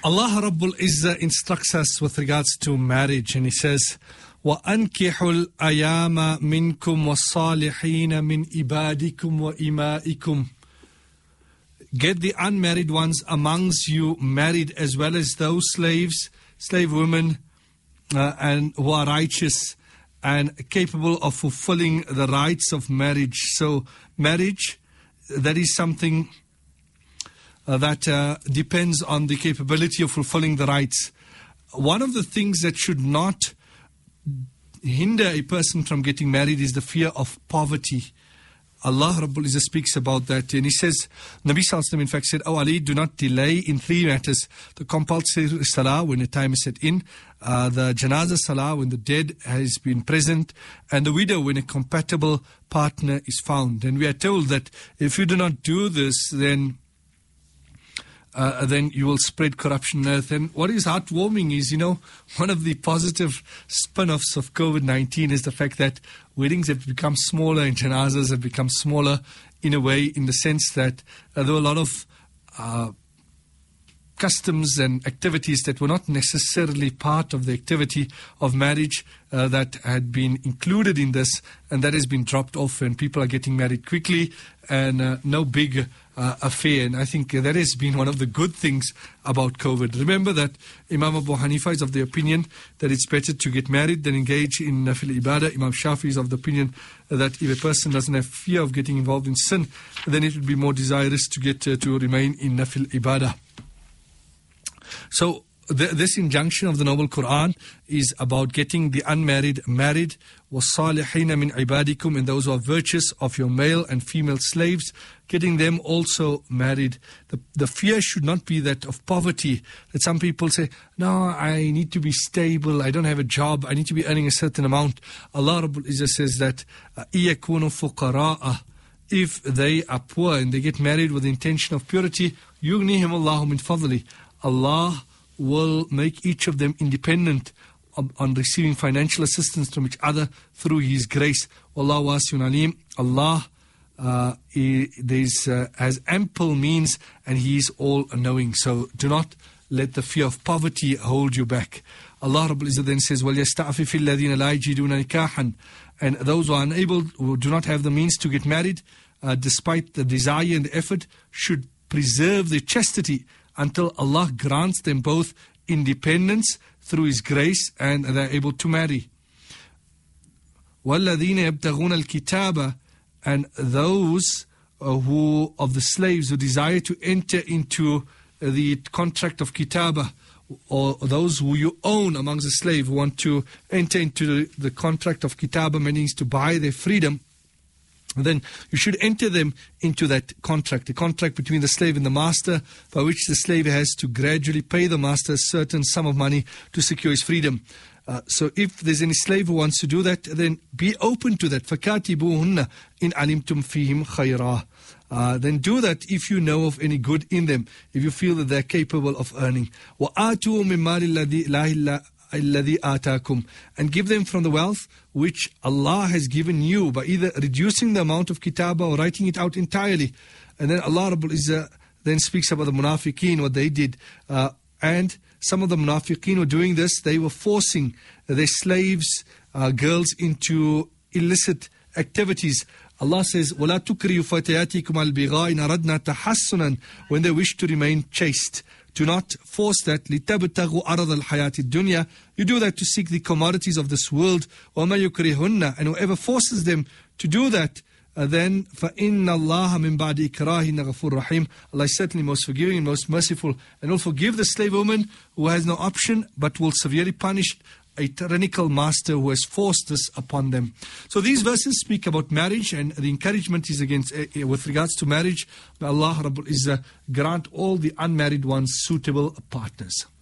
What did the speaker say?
Allah Rabbul Izzah instructs us with regards to marriage, and He says, وَأَنْكِحُوا الْأَيَامَ مِنْكُمْ وَالصَّالِحِينَ مِنْ إِبَادِكُمْ وَإِمَائِكُمْ. Get the unmarried ones amongst you married, as well as those slave women, and who are righteous and capable of fulfilling the rights of marriage. So marriage, that is something that depends on the capability of fulfilling the rights. One of the things that should not hinder a person from getting married is the fear of poverty. Allah Rabbul Izzah speaks about that, and He says, Nabi Sallallahu Alaihi Wasallam in fact said, "O Ali, do not delay in three matters: the compulsory salah when the time is set in, the janazah salah when the dead has been present, and the widow when a compatible partner is found." And we are told that if you do not do this, then you will spread corruption on earth. And what is heartwarming is, one of the positive spin-offs of COVID-19 is the fact that weddings have become smaller and janazas have become smaller in a way, in the sense that there were a lot of customs and activities that were not necessarily part of the activity of marriage that had been included in this, and that has been dropped off, and people are getting married quickly and no big affair. And I think that has been one of the good things about COVID. Remember that Imam Abu Hanifa is of the opinion that it's better to get married than engage in nafil ibadah. Imam Shafi is of the opinion that if a person doesn't have fear of getting involved in sin, then it would be more desirous to get to remain in nafil ibadah. So this injunction of the Noble Quran is about getting the unmarried married, وَالصَّالِحِينَ مِنْ عِبَادِكُمْ, and those who are virtuous of your male and female slaves, getting them also married. The fear should not be that of poverty, that some people say, no, I need to be stable, I don't have a job, I need to be earning a certain amount. Allah Rabbul Izzah says that إِيَكُونُ فُقَرَاءَ, if they are poor and they get married with the intention of purity, يُغْنِهِمُ اللَّهُ مِنْ فَضْلِهِ, Allah will make each of them independent on receiving financial assistance from each other through His grace. Wallahu wasi'un alim. Allah has ample means, and He is all-knowing. So do not let the fear of poverty hold you back. Allah Rabbul Izzah then says, وَلْيَسْتَعْفِفِ الَّذِينَ لَا يَجِدُونَ نِكَاحًا, and those who are unable, who do not have the means to get married, despite the desire and the effort, should preserve their chastity until Allah grants them both independence through His grace and they are able to marry. وَالَّذِينَ يَبْتَغُونَ الْكِتَابَ, and those who of the slaves who desire to enter into the contract of kitaba, or those who you own amongst the slave who want to enter into the contract of kitaba, meaning to buy their freedom, then you should enter them into that contract, the contract between the slave and the master, by which the slave has to gradually pay the master a certain sum of money to secure his freedom. So if there's any slave who wants to do that, then be open to that. فَكَاتِبُوهُنَّ إِنْ عَلِمْتُمْ فِيهِمْ خَيْرًا. Then do that if you know of any good in them, if you feel that they're capable of earning. وَآتُوا مِنْ مَالِ اللَّهِ الَّذِي آتَاكُمْ, and give them from the wealth which Allah has given you, by either reducing the amount of kitaba or writing it out entirely. And then Allah Rabbul Izzah then speaks about the munafiqeen, what they did. And some of the munafiqeen were doing this. They were forcing their slaves, girls, into illicit activities. Allah says, وَلَا تُكْرِيُّ فَتَيَاتِكُمْ الْبِغَاءِ إِنْ أَرَدْنَا تَحَسُّنًا, when they wish to remain chaste. Do not force that. لِتَبْتَغُوا عَرَضَ الْحَيَاةِ الدُّنْيَا. You do that to seek the commodities of this world. وَمَا يُكْرِهُنَّ, and whoever forces them to do that, then فَإِنَّ اللَّهَ مِنْ بَعْدِ إِكْرَاهِنَّ غَفُورٌ رَحِيمٌ. Allah is certainly most forgiving and most merciful, and will forgive the slave woman who has no option, but will severely punish a tyrannical master who has forced this upon them. So these verses speak about marriage, and the encouragement is with regards to marriage. May Allah Rabbul Izzah grant all the unmarried ones suitable partners.